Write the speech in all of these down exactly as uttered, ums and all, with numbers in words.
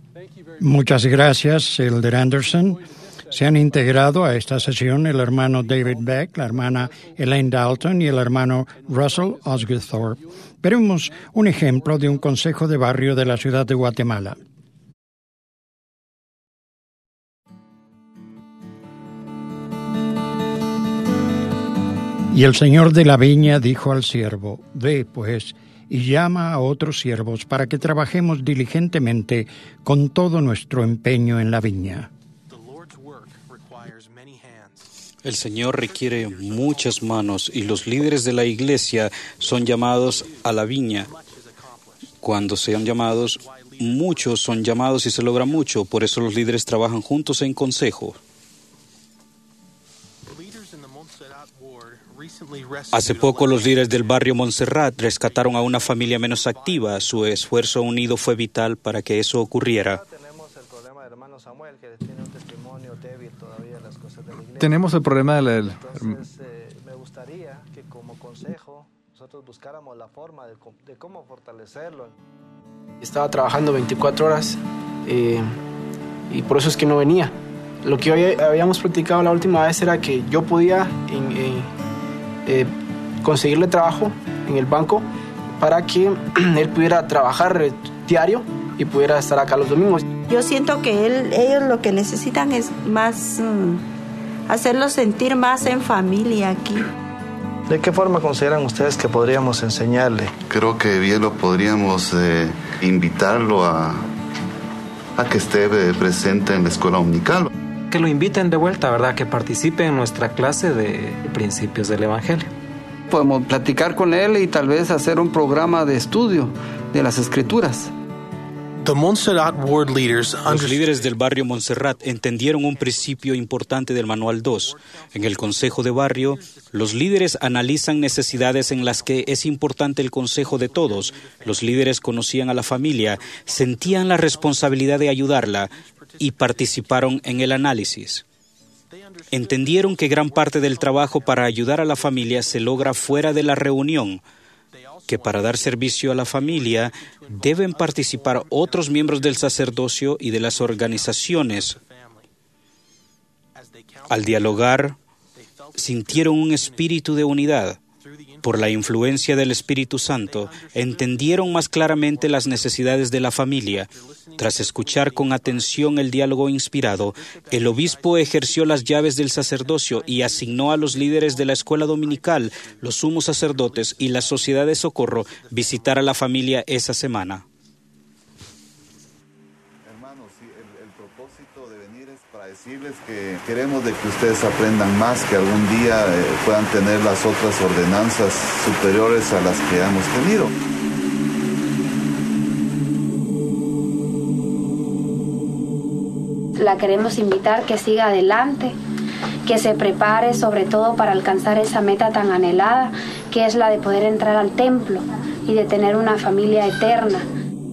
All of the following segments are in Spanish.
Muchas gracias, Elder Anderson. Se han integrado a esta sesión el hermano David Beck, la hermana Elaine Dalton y el hermano Russell Osgothorpe. Veremos un ejemplo de un consejo de barrio de la ciudad de Guatemala. Y el señor de la viña dijo al siervo: Ve, pues, y llama a otros siervos para que trabajemos diligentemente con todo nuestro empeño en la viña. El Señor requiere muchas manos y los líderes de la iglesia son llamados a la viña. Cuando sean llamados, muchos son llamados y se logra mucho. Por eso los líderes trabajan juntos en consejo. Hace poco los líderes del barrio Montserrat rescataron a una familia menos activa. Su esfuerzo unido fue vital para que eso ocurriera. Tenemos el problema del... del... Entonces, eh, me gustaría que como consejo nosotros buscáramos la forma de, de cómo fortalecerlo. Estaba trabajando veinticuatro horas eh, y por eso es que no venía. Lo que hoy habíamos platicado la última vez era que yo podía en, eh, eh, conseguirle trabajo en el banco para que él pudiera trabajar eh, diario y pudiera estar acá los domingos. Yo siento que él, ellos lo que necesitan es más... Mmm, hacerlos sentir más en familia aquí. ¿De qué forma consideran ustedes que podríamos enseñarle? Creo que bien lo podríamos eh, invitarlo a, a que esté presente en la escuela dominical. Que lo inviten de vuelta, ¿verdad? Que participe en nuestra clase de principios del Evangelio. Podemos platicar con él y tal vez hacer un programa de estudio de las Escrituras. Los líderes del barrio Montserrat entendieron un principio importante del Manual dos. En el Consejo de Barrio, los líderes analizan necesidades en las que es importante el consejo de todos. Los líderes conocían a la familia, sentían la responsabilidad de ayudarla y participaron en el análisis. Entendieron que gran parte del trabajo para ayudar a la familia se logra fuera de la reunión, que para dar servicio a la familia deben participar otros miembros del sacerdocio y de las organizaciones. Al dialogar, sintieron un espíritu de unidad. Por la influencia del Espíritu Santo, entendieron más claramente las necesidades de la familia. Tras escuchar con atención el diálogo inspirado, el obispo ejerció las llaves del sacerdocio y asignó a los líderes de la escuela dominical, los sumos sacerdotes y la sociedad de socorro visitar a la familia esa semana. Decirles que queremos de que ustedes aprendan más, que algún día eh, puedan tener las otras ordenanzas superiores a las que hemos tenido. La queremos invitar que siga adelante, que se prepare sobre todo para alcanzar esa meta tan anhelada, que es la de poder entrar al templo y de tener una familia eterna.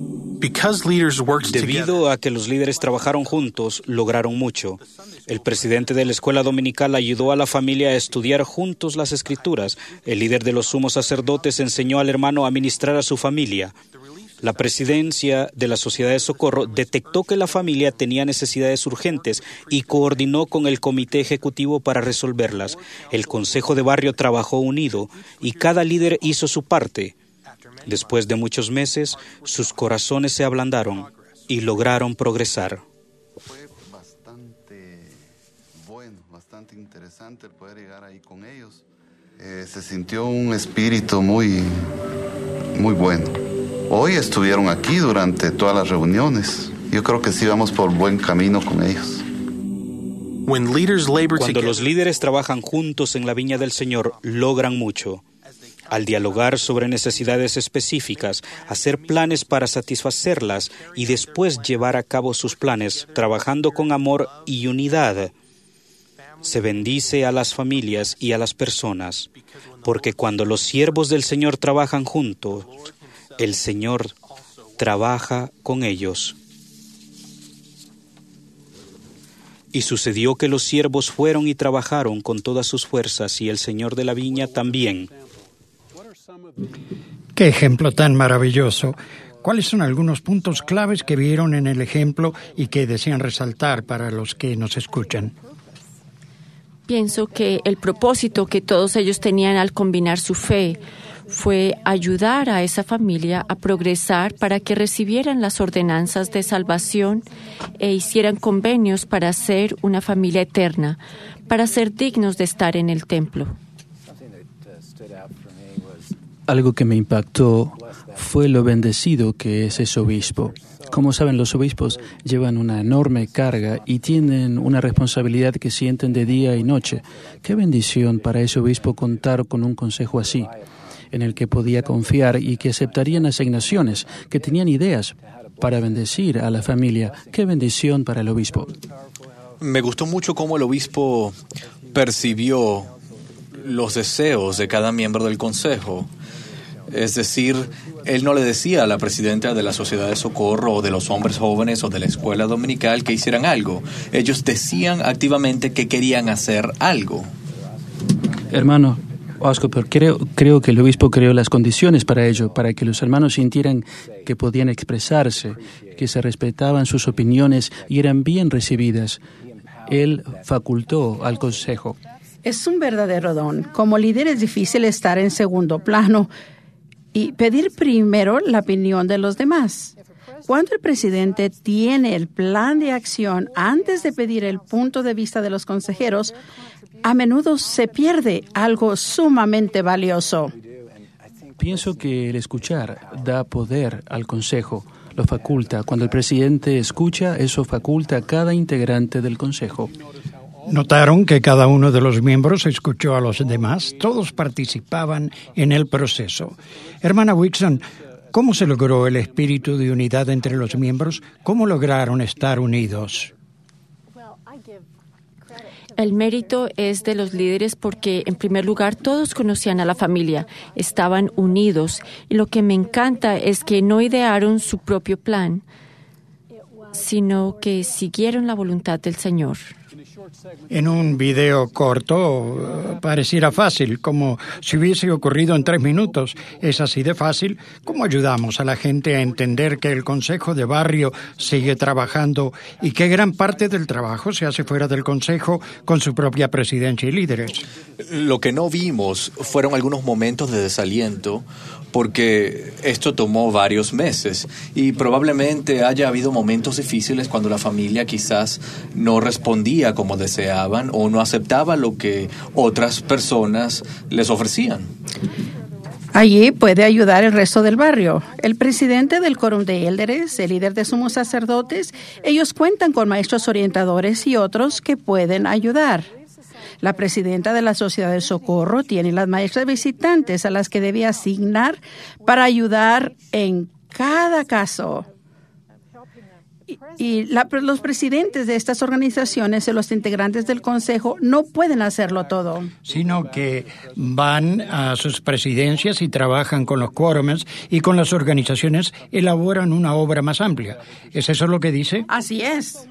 Debido a que los líderes trabajaron juntos, lograron mucho. El presidente de la escuela dominical ayudó a la familia a estudiar juntos las Escrituras. El líder de los sumos sacerdotes enseñó al hermano a ministrar a su familia. La presidencia de la Sociedad de Socorro detectó que la familia tenía necesidades urgentes y coordinó con el comité ejecutivo para resolverlas. El consejo de barrio trabajó unido y cada líder hizo su parte. Después de muchos meses, sus corazones se ablandaron y lograron progresar. Fue bastante bueno, bastante interesante el poder llegar ahí con ellos. Eh, se sintió un espíritu muy, muy bueno. Hoy estuvieron aquí durante todas las reuniones. Yo creo que sí vamos por buen camino con ellos. Cuando los líderes trabajan juntos en la viña del Señor, logran mucho. Al dialogar sobre necesidades específicas, hacer planes para satisfacerlas y después llevar a cabo sus planes, trabajando con amor y unidad, se bendice a las familias y a las personas, porque cuando los siervos del Señor trabajan juntos, el Señor trabaja con ellos. Y sucedió que los siervos fueron y trabajaron con todas sus fuerzas, y el Señor de la viña también. ¡Qué ejemplo tan maravilloso! ¿Cuáles son algunos puntos claves que vieron en el ejemplo y que desean resaltar para los que nos escuchan? Pienso que el propósito que todos ellos tenían al combinar su fe fue ayudar a esa familia a progresar para que recibieran las ordenanzas de salvación e hicieran convenios para ser una familia eterna, para ser dignos de estar en el templo. Algo que me impactó fue lo bendecido que es ese obispo. Como saben, los obispos llevan una enorme carga y tienen una responsabilidad que sienten de día y noche. Qué bendición para ese obispo contar con un consejo así, en el que podía confiar y que aceptarían asignaciones, que tenían ideas para bendecir a la familia. Qué bendición para el obispo. Me gustó mucho cómo el obispo percibió los deseos de cada miembro del consejo. Es decir, él no le decía a la presidenta de la Sociedad de Socorro o de los hombres jóvenes o de la escuela dominical que hicieran algo. Ellos decían activamente que querían hacer algo. Hermano Oscar, pero creo, creo que el obispo creó las condiciones para ello, para que los hermanos sintieran que podían expresarse, que se respetaban sus opiniones y eran bien recibidas. Él facultó al consejo. Es un verdadero don. Como líder es difícil estar en segundo plano y pedir primero la opinión de los demás. Cuando el presidente tiene el plan de acción antes de pedir el punto de vista de los consejeros, a menudo se pierde algo sumamente valioso. Pienso que el escuchar da poder al consejo, lo faculta. Cuando el presidente escucha, eso faculta a cada integrante del consejo. Notaron que cada uno de los miembros escuchó a los demás. Todos participaban en el proceso. Hermana Wixon, ¿cómo se logró el espíritu de unidad entre los miembros? ¿Cómo lograron estar unidos? El mérito es de los líderes porque, en primer lugar, todos conocían a la familia, estaban unidos. Y lo que me encanta es que no idearon su propio plan, sino que siguieron la voluntad del Señor. En un video corto pareciera fácil, como si hubiese ocurrido en tres minutos. Es así de fácil. ¿Cómo ayudamos a la gente a entender que el Consejo de Barrio sigue trabajando y que gran parte del trabajo se hace fuera del Consejo con su propia presidencia y líderes? Lo que no vimos fueron algunos momentos de desaliento, porque esto tomó varios meses y probablemente haya habido momentos difíciles cuando la familia quizás no respondía como deseaban o no aceptaba lo que otras personas les ofrecían. Allí puede ayudar el resto del barrio. El presidente del Quórum de Élderes, el líder de sumos sacerdotes, ellos cuentan con maestros orientadores y otros que pueden ayudar. La presidenta de la Sociedad de Socorro tiene las maestras visitantes a las que debe asignar para ayudar en cada caso. Y, y la, los presidentes de estas organizaciones y los integrantes del consejo no pueden hacerlo todo. Sino que van a sus presidencias y trabajan con los quórums y con las organizaciones elaboran una obra más amplia. ¿Es eso lo que dice? Así es.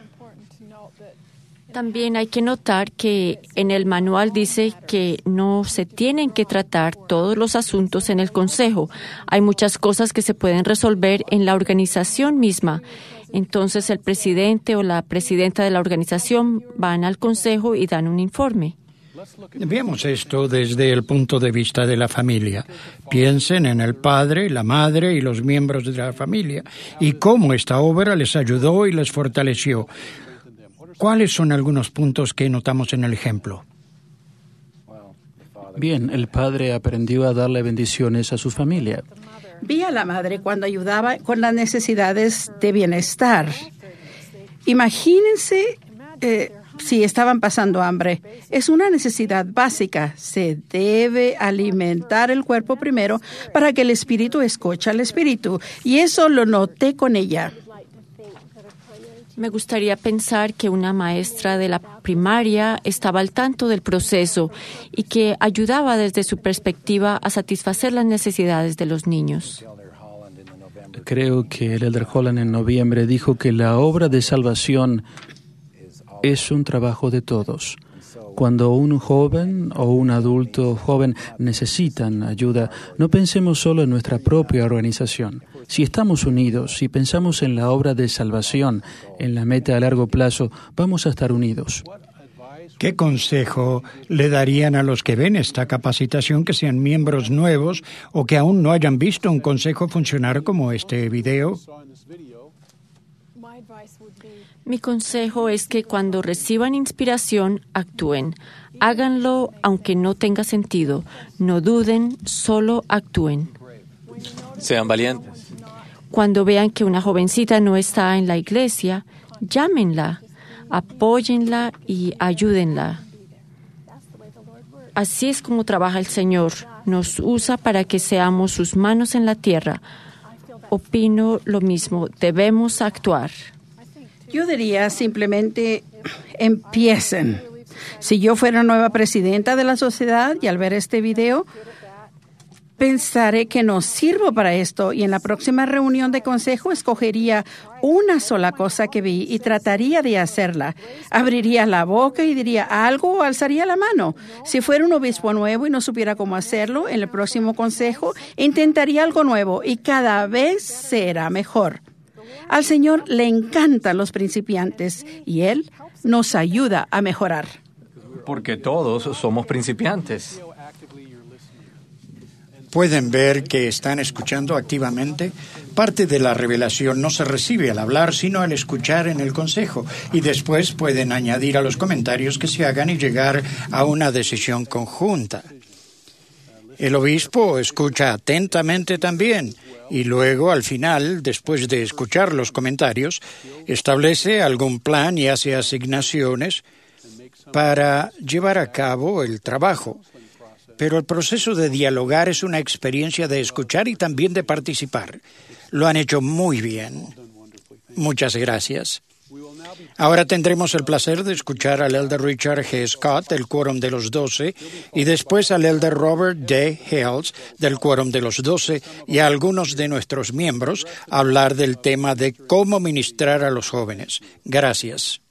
También hay que notar que en el manual dice que no se tienen que tratar todos los asuntos en el consejo. Hay muchas cosas que se pueden resolver en la organización misma. Entonces el presidente o la presidenta de la organización van al consejo y dan un informe. Veamos esto desde el punto de vista de la familia. Piensen en el padre, la madre y los miembros de la familia y cómo esta obra les ayudó y les fortaleció. ¿Cuáles son algunos puntos que notamos en el ejemplo? Bien, el padre aprendió a darle bendiciones a su familia. Vi a la madre cuando ayudaba con las necesidades de bienestar. Imagínense eh, si estaban pasando hambre. Es una necesidad básica. Se debe alimentar el cuerpo primero para que el espíritu escuche al espíritu. Y eso lo noté con ella. Me gustaría pensar que una maestra de la primaria estaba al tanto del proceso y que ayudaba desde su perspectiva a satisfacer las necesidades de los niños. Creo que el Elder Holland en noviembre dijo que la obra de salvación es un trabajo de todos. Cuando un joven o un adulto joven necesitan ayuda, no pensemos solo en nuestra propia organización. Si estamos unidos, si pensamos en la obra de salvación, en la meta a largo plazo, vamos a estar unidos. ¿Qué consejo le darían a los que ven esta capacitación, que sean miembros nuevos o que aún no hayan visto un consejo funcionar como este video? Mi consejo es que cuando reciban inspiración, actúen. Háganlo aunque no tenga sentido. No duden, solo actúen. Sean valientes. Cuando vean que una jovencita no está en la iglesia, llámenla, apóyenla y ayúdenla. Así es como trabaja el Señor. Nos usa para que seamos sus manos en la tierra. Opino lo mismo. Debemos actuar. Yo diría simplemente empiecen. Si yo fuera nueva presidenta de la sociedad y al ver este video, pensaré que no sirvo para esto y en la próxima reunión de consejo escogería una sola cosa que vi y trataría de hacerla. Abriría la boca y diría algo o alzaría la mano. Si fuera un obispo nuevo y no supiera cómo hacerlo, en el próximo consejo intentaría algo nuevo y cada vez será mejor. Al Señor le encantan los principiantes y Él nos ayuda a mejorar. Porque todos somos principiantes. Pueden ver que están escuchando activamente. Parte de la revelación no se recibe al hablar, sino al escuchar en el consejo. Y después pueden añadir a los comentarios que se hagan y llegar a una decisión conjunta. El obispo escucha atentamente también. Y luego, al final, después de escuchar los comentarios, establece algún plan y hace asignaciones para llevar a cabo el trabajo. Pero el proceso de dialogar es una experiencia de escuchar y también de participar. Lo han hecho muy bien. Muchas gracias. Ahora tendremos el placer de escuchar al elder Richard G. Scott del Quórum de los Doce y después al elder Robert D. Hales del Quórum de los Doce y a algunos de nuestros miembros hablar del tema de cómo ministrar a los jóvenes. Gracias.